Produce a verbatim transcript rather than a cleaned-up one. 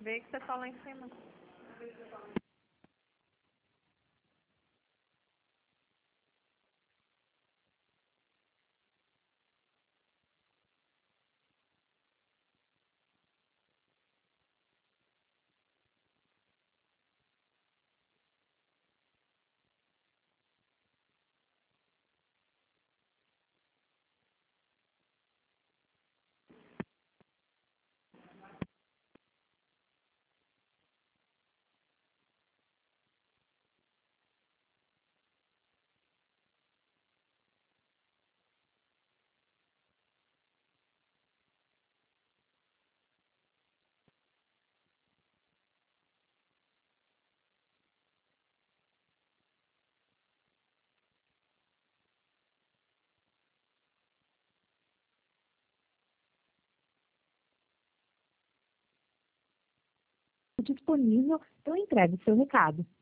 Vê que você tá lá em cima. Disponível, então entregue seu recado.